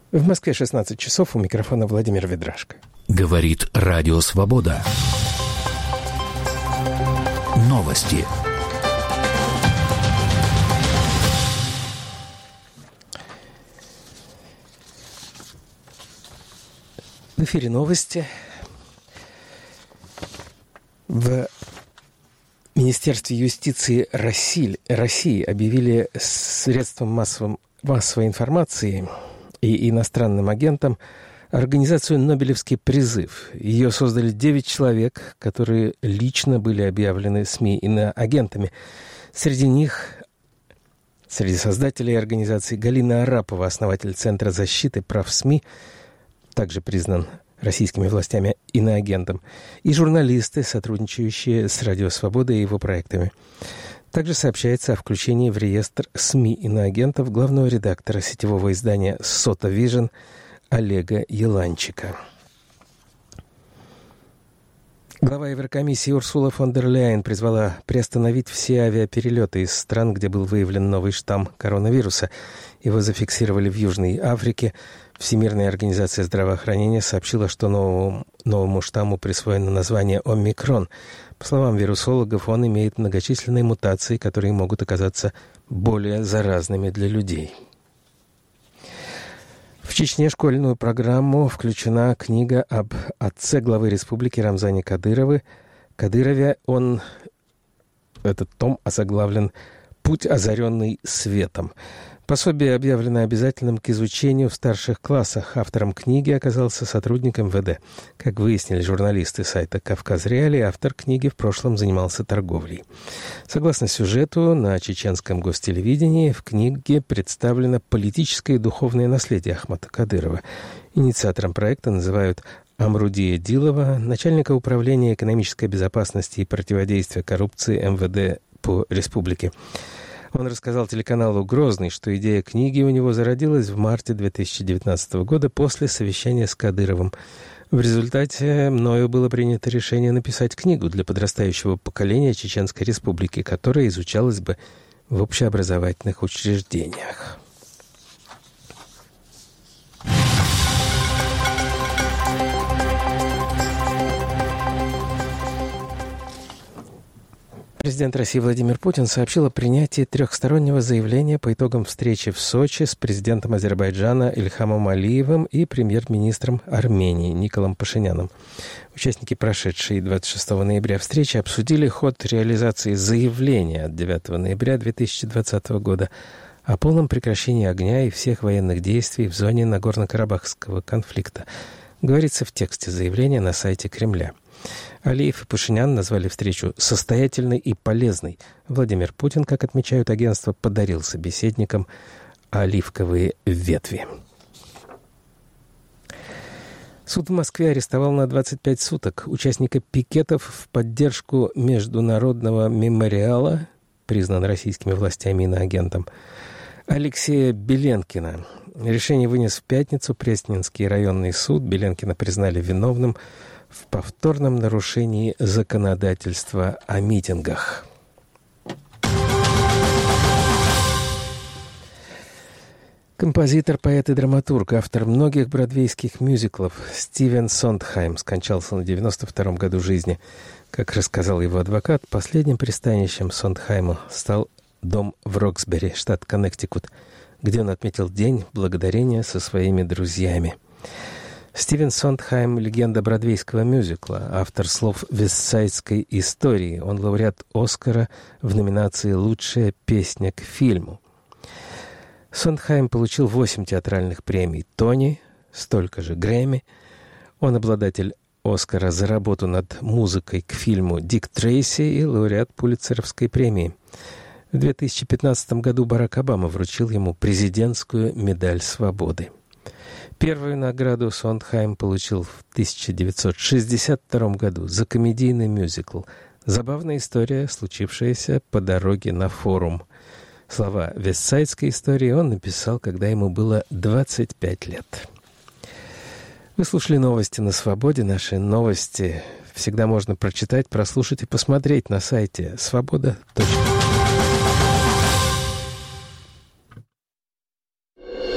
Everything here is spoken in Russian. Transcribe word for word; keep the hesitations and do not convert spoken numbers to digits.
В Москве шестнадцать часов, у микрофона Владимир Ведрашко. Говорит Радио Свобода. Новости. В эфире новости. В Министерстве юстиции России объявили средством массовой, массовой информации и иностранным агентам организацию «Нобелевский призыв». Ее создали девять человек, которые лично были объявлены СМИ иноагентами. Среди них, среди создателей организации, Галина Арапова, основатель Центра защиты прав СМИ, также признан российскими властями иноагентом, и журналисты, сотрудничающие с Радио Свобода и его проектами. Также сообщается о включении в реестр СМИ иноагентов главного редактора сетевого издания «Сота Вижн» Олега Еланчика. Глава Еврокомиссии Урсула фон дер Ляйен призвала приостановить все авиаперелеты из стран, где был выявлен новый штамм коронавируса. Его зафиксировали в Южной Африке. Всемирная организация здравоохранения сообщила, что новому, новому штамму присвоено название «Омикрон». По словам вирусологов, он имеет многочисленные мутации, которые могут оказаться более заразными для людей. В Чечне школьную программу включена книга об отце главы республики Рамзане Кадырове. Кадырове он, этот том озаглавлен «Путь, озаренный светом». Пособие объявлено обязательным к изучению в старших классах. Автором книги оказался сотрудник эм вэ дэ. Как выяснили журналисты сайта «Кавказ-Реалии», автор книги в прошлом занимался торговлей. Согласно сюжету, на чеченском гостелевидении в книге представлено политическое и духовное наследие Ахмата Кадырова. Инициатором проекта называют Амрудия Дилова, начальника управления экономической безопасности и противодействия коррупции эм вэ дэ по республике. Он рассказал телеканалу «Грозный», что идея книги у него зародилась в марте две тысячи девятнадцатого года после совещания с Кадыровым. В результате мною было принято решение написать книгу для подрастающего поколения Чеченской Республики, которая изучалась бы в общеобразовательных учреждениях. Президент России Владимир Путин сообщил о принятии трехстороннего заявления по итогам встречи в Сочи с президентом Азербайджана Ильхамом Алиевым и премьер-министром Армении Николом Пашиняном. Участники прошедшей двадцать шестого ноября встречи обсудили ход реализации заявления от девятого ноября две тысячи двадцатого года о полном прекращении огня и всех военных действий в зоне Нагорно-Карабахского конфликта. Говорится в тексте заявления на сайте Кремля. Алиев и Пашинян назвали встречу состоятельной и полезной. Владимир Путин, как отмечают агентства, подарил собеседникам оливковые ветви. Суд в Москве арестовал на двадцать пять суток участника пикетов в поддержку Международного мемориала, признан российскими властями иноагентом, Алексея Беленкина. Решение вынес в пятницу Пресненский районный суд. Беленкина признали виновным в повторном нарушении законодательства о митингах. Композитор, поэт и драматург, автор многих бродвейских мюзиклов Стивен Сондхайм скончался на девяносто втором году жизни. Как рассказал его адвокат, последним пристанищем Сондхайму стал дом в Роксбери, штат Коннектикут, где он отметил День благодарения со своими друзьями. Стивен Сондхайм – легенда бродвейского мюзикла, автор слов «Вестсайдской истории». Он лауреат «Оскара» в номинации «Лучшая песня к фильму». Сондхайм получил восемь театральных премий «Тони», столько же «Грэмми». Он обладатель «Оскара» за работу над музыкой к фильму «Дик Трейси» и лауреат Пулитцеровской премии. В две тысячи пятнадцатом году Барак Обама вручил ему президентскую медаль свободы. Первую награду Сондхайм получил в тысяча девятьсот шестьдесят втором году за комедийный мюзикл «Забавная история, случившаяся по дороге на форум». Слова «Вестсайдской истории» он написал, когда ему было двадцать пять лет. Вы слушали новости на Свободе. Наши новости всегда можно прочитать, прослушать и посмотреть на сайте свобода точка ру.